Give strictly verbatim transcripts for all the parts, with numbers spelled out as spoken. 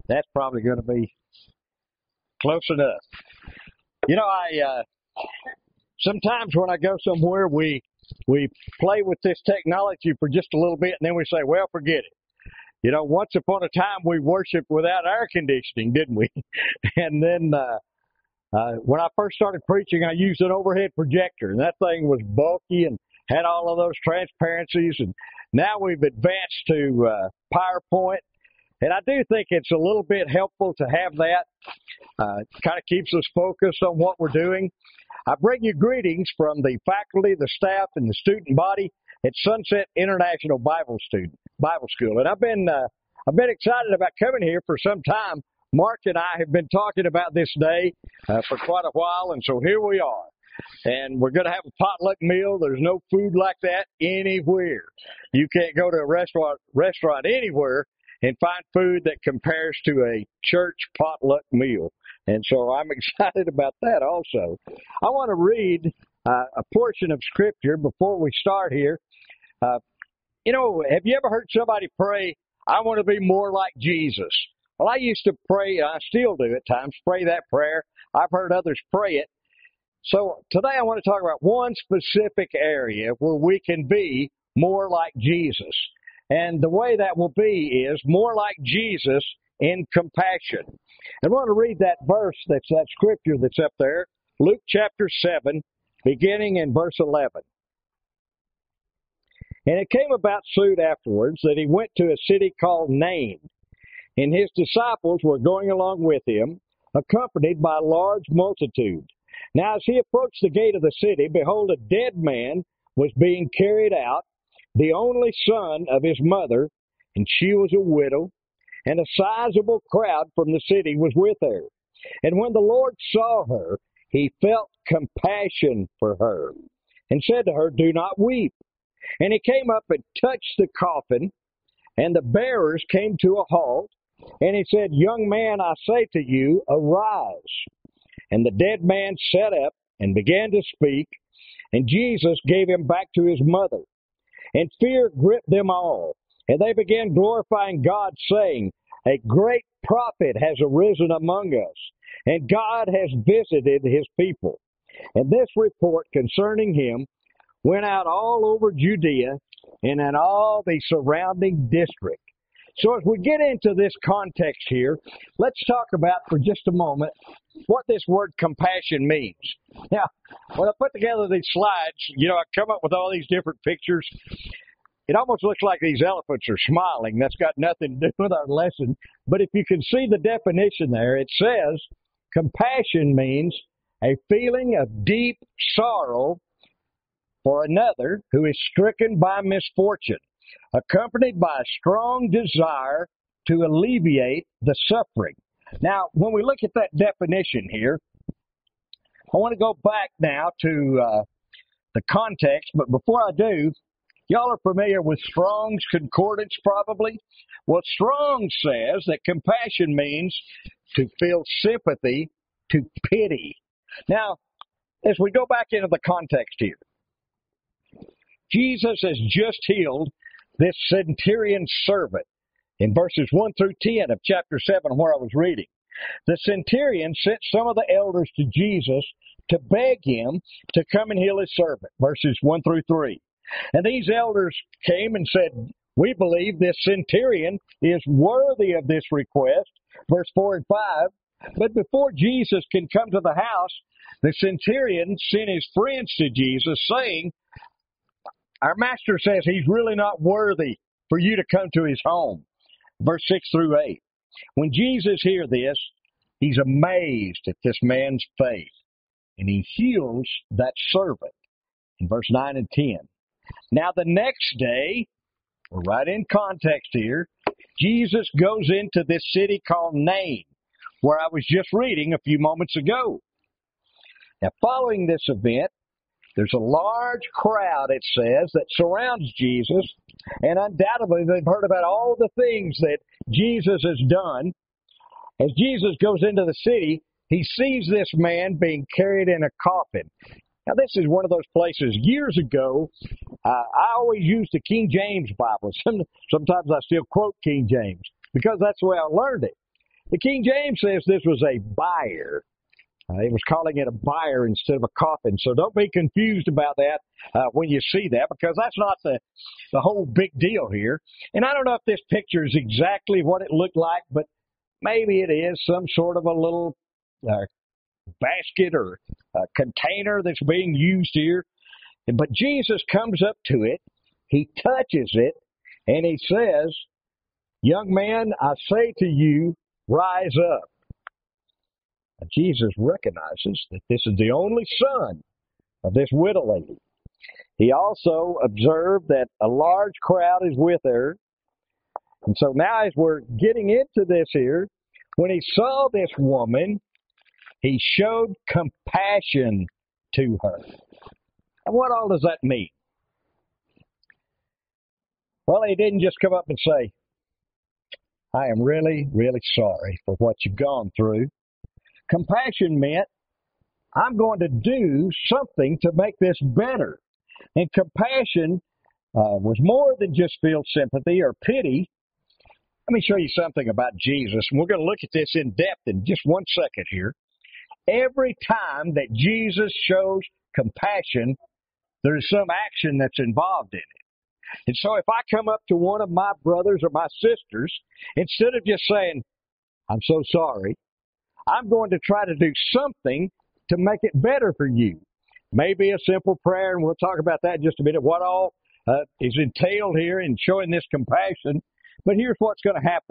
That's probably going to be close enough. You know, I uh, sometimes when I go somewhere, we we play with this technology for just a little bit, and then we say, well, forget it. You know, once upon a time, we worshiped without air conditioning, didn't we? And then uh, uh, when I first started preaching, I used an overhead projector, and that thing was bulky and had all of those transparencies. And now we've advanced to uh, PowerPoint. And I do think it's a little bit helpful to have that. Uh, kind of keeps us focused on what we're doing. I bring you greetings from the faculty, the staff, and the student body at Sunset International Bible Student Bible School. And I've been uh, I've been excited about coming here for some time. Mark and I have been talking about this day uh, for quite a while, and so here we are. And we're going to have a potluck meal. There's no food like that anywhere. You can't go to a restaurant restaurant anywhere and find food that compares to a church potluck meal. And so I'm excited about that also. I want to read uh, a portion of Scripture before we start here. Uh, you know, have you ever heard somebody pray, I want to be more like Jesus? Well, I used to pray, I still do at times, pray that prayer. I've heard others pray it. So today I want to talk about one specific area where we can be more like Jesus. And the way that will be is more like Jesus in compassion. And I want to read that verse, that's that scripture that's up there, Luke chapter seven, beginning in verse eleven. And it came about soon afterwards that he went to a city called Nain, and his disciples were going along with him, accompanied by a large multitude. Now as he approached the gate of the city, behold, a dead man was being carried out, the only son of his mother, and she was a widow, and a sizable crowd from the city was with her. And when the Lord saw her, he felt compassion for her, and said to her, do not weep. And he came up and touched the coffin, and the bearers came to a halt, and he said, young man, I say to you, arise. And the dead man sat up and began to speak, and Jesus gave him back to his mother. And fear gripped them all, and they began glorifying God, saying, a great prophet has arisen among us, and God has visited his people. And this report concerning him went out all over Judea and in all the surrounding district. So as we get into this context here, let's talk about for just a moment what this word compassion means. Now, when I put together these slides, you know, I come up with all these different pictures. It almost looks like these elephants are smiling. That's got nothing to do with our lesson. But if you can see the definition there, it says compassion means a feeling of deep sorrow for another who is stricken by misfortune, accompanied by a strong desire to alleviate the suffering. Now, when we look at that definition here, I want to go back now to uh, the context, but before I do, y'all are familiar with Strong's Concordance probably? Well, Strong says that compassion means to feel sympathy, to pity. Now, as we go back into the context here, Jesus has just healed this centurion's servant in verses one through ten of chapter seven where I was reading. The centurion sent some of the elders to Jesus to beg him to come and heal his servant, verses one through three. And these elders came and said, we believe this centurion is worthy of this request, verse four and five. But before Jesus can come to the house, the centurion sent his friends to Jesus saying, our master says he's really not worthy for you to come to his home. Verse six through eight. When Jesus hears this, he's amazed at this man's faith, and he heals that servant in verse nine and ten. Now the next day, we're right in context here, Jesus goes into this city called Nain, where I was just reading a few moments ago. Now following this event, there's a large crowd, it says, that surrounds Jesus, and undoubtedly they've heard about all the things that Jesus has done. As Jesus goes into the city, he sees this man being carried in a coffin. Now, this is one of those places. Years ago, uh, I always used the King James Bible. Sometimes I still quote King James because that's the way I learned it. The King James says this was a bier. Uh, it was calling it a bier instead of a coffin. So don't be confused about that uh, when you see that, because that's not the, the whole big deal here. And I don't know if this picture is exactly what it looked like, but maybe it is some sort of a little uh, basket or a container that's being used here. But Jesus comes up to it, he touches it, and he says, "Young man, I say to you, rise up." Jesus recognizes that this is the only son of this widow lady. He also observed that a large crowd is with her. And so now as we're getting into this here, when he saw this woman, he showed compassion to her. And what all does that mean? Well, he didn't just come up and say, "I am really, really sorry for what you've gone through." Compassion meant, I'm going to do something to make this better. And compassion uh, was more than just feel sympathy or pity. Let me show you something about Jesus. And we're going to look at this in depth in just one second here. Every time that Jesus shows compassion, there's some action that's involved in it. And so if I come up to one of my brothers or my sisters, instead of just saying, "I'm so sorry," I'm going to try to do something to make it better for you. Maybe a simple prayer, and we'll talk about that in just a minute, what all uh, is entailed here in showing this compassion. But here's what's going to happen.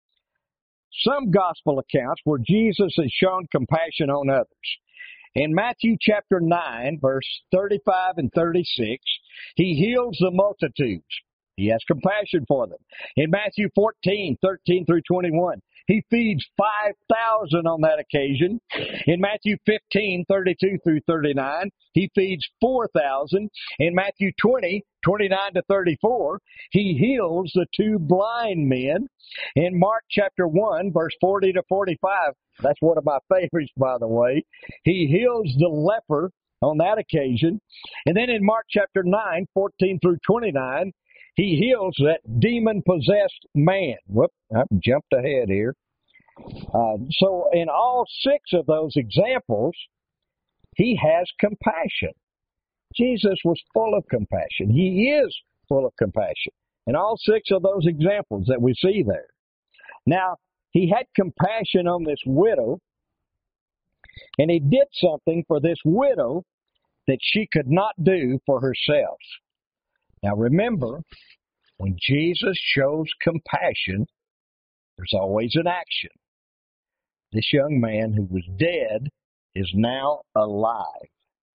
Some gospel accounts where Jesus has shown compassion on others. In Matthew chapter nine, verse thirty-five and thirty-six, he heals the multitudes. He has compassion for them. In Matthew fourteen, thirteen through twenty-one, he feeds five thousand on that occasion. In Matthew fifteen, thirty-two through thirty-nine, he feeds four thousand. In Matthew twenty, twenty-nine to thirty-four, he heals the two blind men. In Mark chapter one, verse forty to forty-five, that's one of my favorites, by the way, he heals the leper on that occasion. And then in Mark chapter nine, fourteen through twenty-nine, he heals that demon-possessed man. Whoop, I jumped ahead here. Uh, so in all six of those examples, he has compassion. Jesus was full of compassion. He is full of compassion in all six of those examples that we see there. Now, he had compassion on this widow, and he did something for this widow that she could not do for herself. Now remember, when Jesus shows compassion, there's always an action. This young man who was dead is now alive.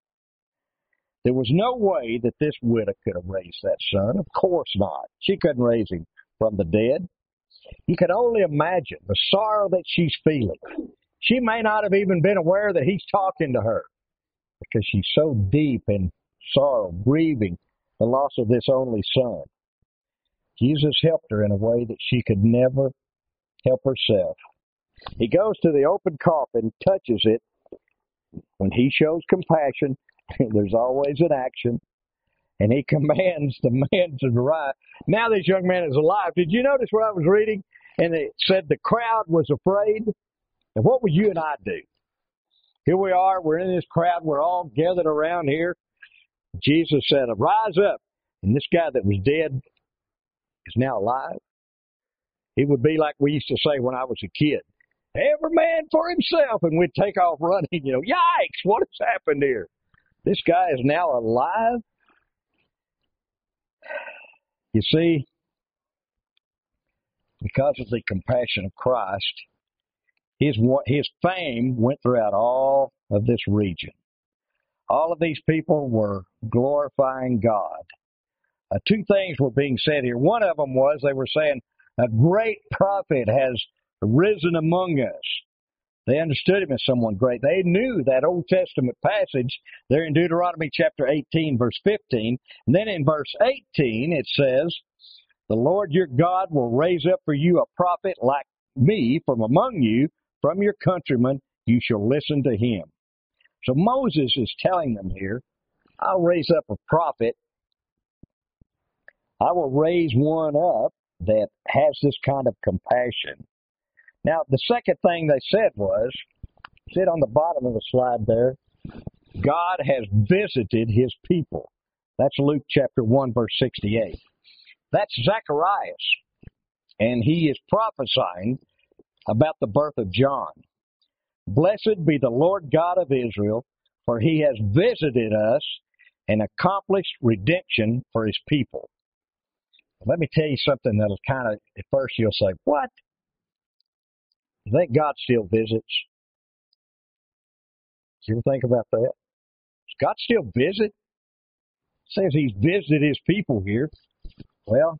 There was no way that this widow could have raised that son. Of course not. She couldn't raise him from the dead. You can only imagine the sorrow that she's feeling. She may not have even been aware that he's talking to her because she's so deep in sorrow, grieving the loss of this only son. Jesus helped her in a way that she could never help herself. He goes to the open coffin, touches it. When he shows compassion, there's always an action. And he commands the man to rise. Now this young man is alive. Did you notice what I was reading? And it said the crowd was afraid. And what would you and I do? Here we are. We're in this crowd. We're all gathered around here. Jesus said, "Rise up." And this guy that was dead is now alive. It would be like we used to say when I was a kid. Every man for himself. And we'd take off running. You know, yikes, what has happened here? This guy is now alive. You see, because of the compassion of Christ, his, his fame went throughout all of this region. All of these people were glorifying God. Uh, two things were being said here. One of them was they were saying, a great prophet has risen among us. They understood him as someone great. They knew that Old Testament passage there in Deuteronomy chapter eighteen, verse fifteen. And then in verse eighteen, it says, "The Lord your God will raise up for you a prophet like me from among you, from your countrymen. You shall listen to him." So Moses is telling them here, I'll raise up a prophet. I will raise one up that has this kind of compassion. Now, the second thing they said was, sit on the bottom of the slide there, God has visited his people. That's Luke chapter one, verse sixty-eight. That's Zacharias, and he is prophesying about the birth of John. Blessed be the Lord God of Israel, for he has visited us and accomplished redemption for his people. Let me tell you something that'll kind of, at first you'll say, what? You think God still visits? Do you ever think about that? Does God still visit? It says he's visited his people here. Well,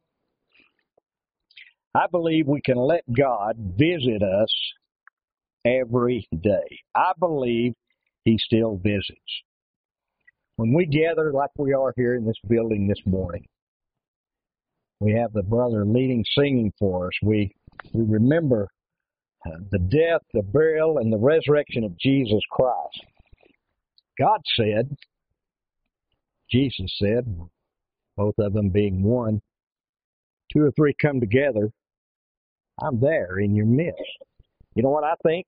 I believe we can let God visit us every day. I believe he still visits. When we gather like we are here in this building this morning, we have the brother leading singing for us. We we remember uh, the death, the burial, and the resurrection of Jesus Christ. God said, Jesus said, both of them being one, two or three come together, I'm there in your midst. You know what I think?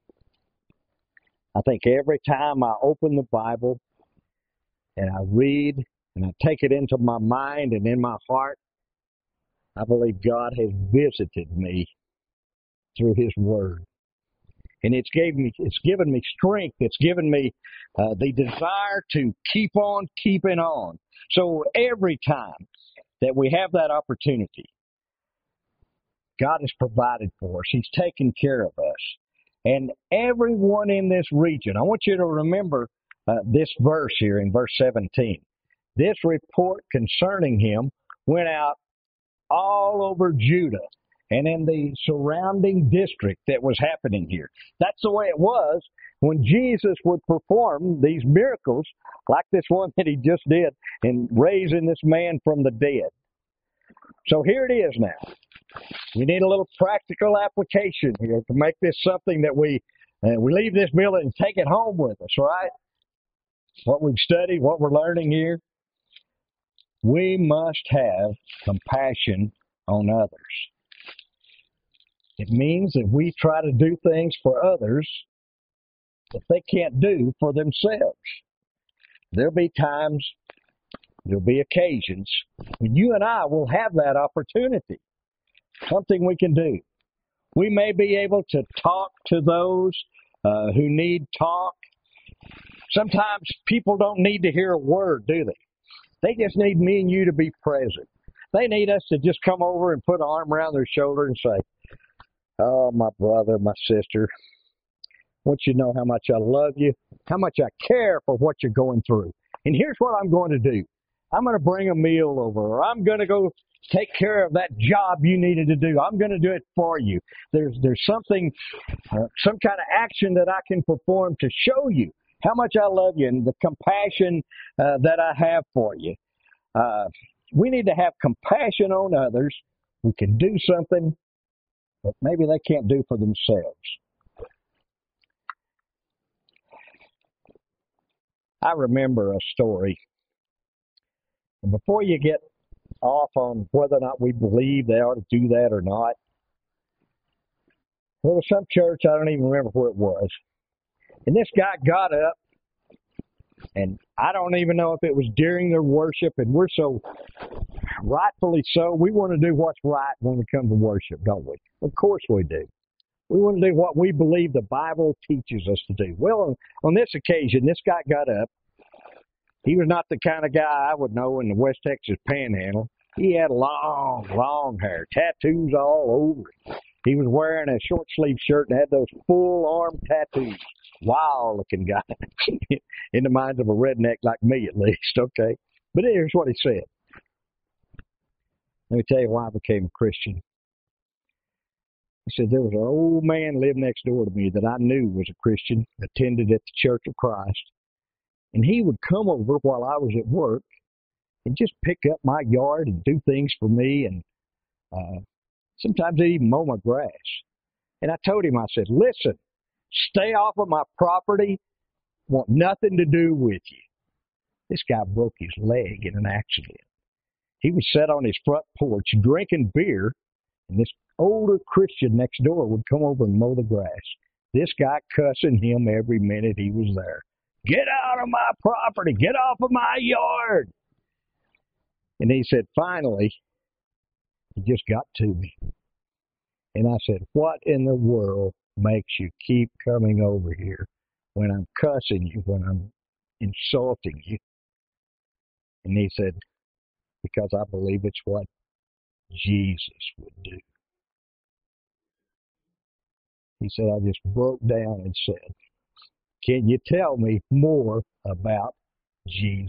I think every time I open the Bible and I read and I take it into my mind and in my heart, I believe God has visited me through his word. And it's gave me, it's given me strength. It's given me uh, the desire to keep on keeping on. So every time that we have that opportunity, God has provided for us. He's taken care of us. And everyone in this region, I want you to remember uh, this verse here in verse seventeen. This report concerning him went out all over Judah and in the surrounding district that was happening here. That's the way it was when Jesus would perform these miracles like this one that he just did in raising this man from the dead. So here it is now. We need a little practical application here to make this something that we uh, we leave this building and take it home with us, right? What we've studied, what we're learning here. We must have compassion on others. It means that we try to do things for others that they can't do for themselves. There'll be times, there'll be occasions when you and I will have that opportunity. Something we can do. We may be able to talk to those uh, who need talk. Sometimes people don't need to hear a word, do they? They just need me and you to be present. They need us to just come over and put an arm around their shoulder and say, oh, my brother, my sister, I want you to know how much I love you, how much I care for what you're going through. And here's what I'm going to do. I'm going to bring a meal over, or I'm going to go take care of that job you needed to do. I'm going to do it for you. There's there's something, uh, some kind of action that I can perform to show you how much I love you and the compassion uh, that I have for you. Uh, we need to have compassion on others who can do something that maybe they can't do for themselves. I remember a story. And before you get off on whether or not we believe they ought to do that or not, there was some church, I don't even remember where it was, and this guy got up, and I don't even know if it was during their worship, and we're so, rightfully so, we want to do what's right when we come to worship, don't we? Of course we do. We want to do what we believe the Bible teaches us to do. Well, on, on this occasion, this guy got up. He was not the kind of guy I would know in the West Texas Panhandle. He had long, long hair, tattoos all over him. He was wearing a short sleeve shirt and had those full arm tattoos. Wild looking guy in the minds of a redneck like me, at least. Okay, but here's what he said. Let me tell you why I became a Christian. He said there was an old man lived next door to me that I knew was a Christian, attended at the Church of Christ, and he would come over while I was at work and just pick up my yard and do things for me, and uh, sometimes he'd even mow my grass. And I told him, I said, listen, stay off of my property, want nothing to do with you. This guy broke his leg in an accident. He was sat on his front porch drinking beer And this older Christian next door would come over and mow the grass. This guy cussing him every minute he was there. Get out of my property. Get off of my yard. And he said, finally, he just got to me. And I said, what in the world makes you keep coming over here when I'm cussing you, when I'm insulting you? And he said, because I believe it's what Jesus would do. He said, I just broke down and said, can you tell me more about Jesus?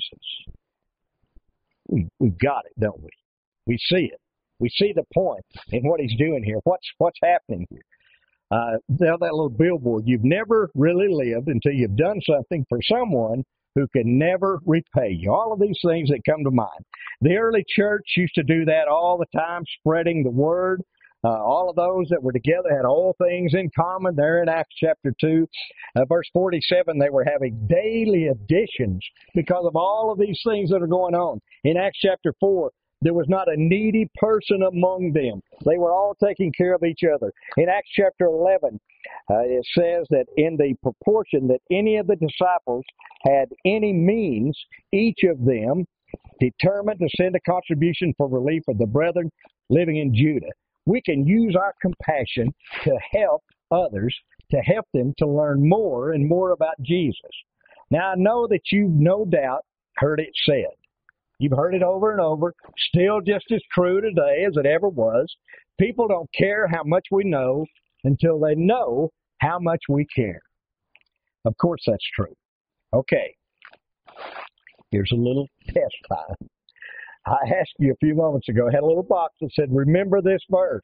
We, we've got it, don't we? We see it. We see the point in what he's doing here. What's what's happening here? Uh, that little billboard, you've never really lived until you've done something for someone who can never repay you. All of these things that come to mind. The early church used to do that all the time, spreading the word. Uh, all of those that were together had all things in common. There in Acts chapter two, uh, verse forty-seven, they were having daily additions because of all of these things that are going on. In Acts chapter four, there was not a needy person among them. They were all taking care of each other. In Acts chapter eleven, uh, it says that in the proportion that any of the disciples had any means, each of them determined to send a contribution for relief of the brethren living in Judah. We can use our compassion to help others, to help them to learn more and more about Jesus. Now, I know that you've no doubt heard it said. You've heard it over and over, still just as true today as it ever was. People don't care how much we know until they know how much we care. Of course, that's true. Okay, here's a little test time. I asked you a few moments ago, I had a little box that said, remember this verse.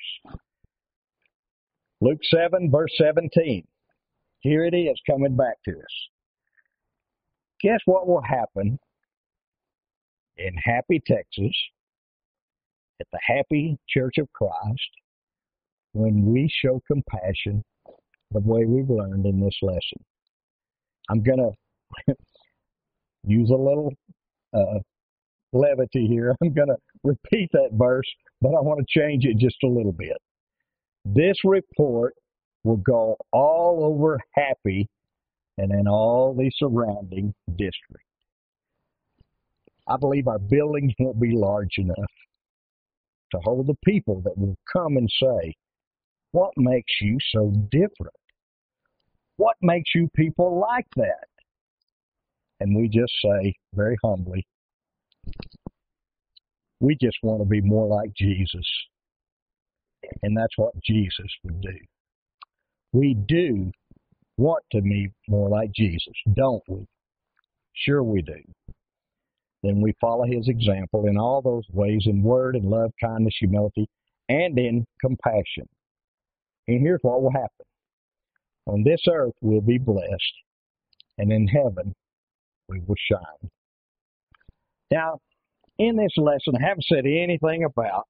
Luke seven, verse seventeen. Here it is coming back to us. Guess what will happen in Happy, Texas, at the Happy Church of Christ, when we show compassion the way we've learned in this lesson? I'm going to use a little uh, levity here. I'm going to repeat that verse, but I want to change it just a little bit. This report will go all over Happy and in all the surrounding districts. I believe our buildings won't be large enough to hold the people that will come and say, what makes you so different? What makes you people like that? And we just say very humbly, we just want to be more like Jesus. And that's what Jesus would do. We do want to be more like Jesus, don't we? Sure we do. Then we follow his example in all those ways, in word and love, kindness, humility, and in compassion. And here's what will happen. On this earth we'll be blessed, and in heaven we will shine. Now, in this lesson, I haven't said anything about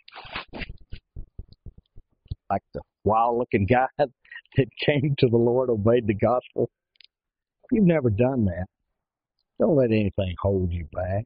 like the wild-looking guy that came to the Lord, obeyed the gospel. If you've never done that, don't let anything hold you back.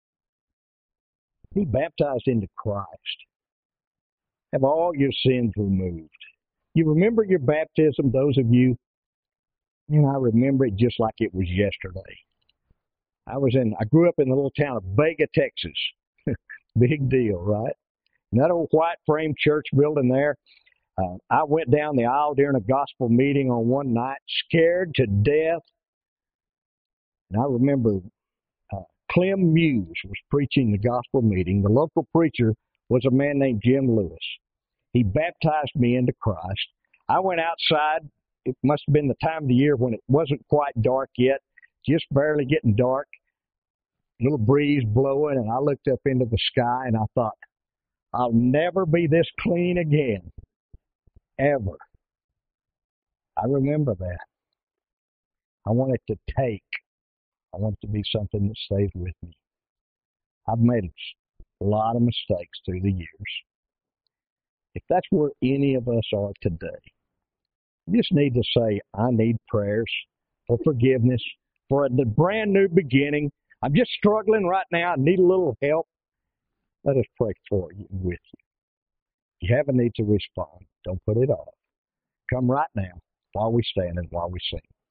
Be baptized into Christ. Have all your sins removed. You remember your baptism, those of you, and I remember it just like it was yesterday. I was in, I grew up in the little town of Vega, Texas. Big deal, right? And that old white frame church building there, uh, I went down the aisle during a gospel meeting on one night, scared to death. And I remember uh, Clem Muse was preaching the gospel meeting. The local preacher was a man named Jim Lewis. He baptized me into Christ. I went outside. It must have been the time of the year when it wasn't quite dark yet, just barely getting dark. A little breeze blowing, and I looked up into the sky, and I thought, I'll never be this clean again, ever. I remember that. I want it to take. I want it to be something that stays with me. I've made a lot of mistakes through the years. If that's where any of us are today, you just need to say, I need prayers for forgiveness, for a brand new beginning. I'm just struggling right now. I need a little help. Let us pray for you and with you. You have a need to respond. Don't put it off. Come right now while we stand and while we sing.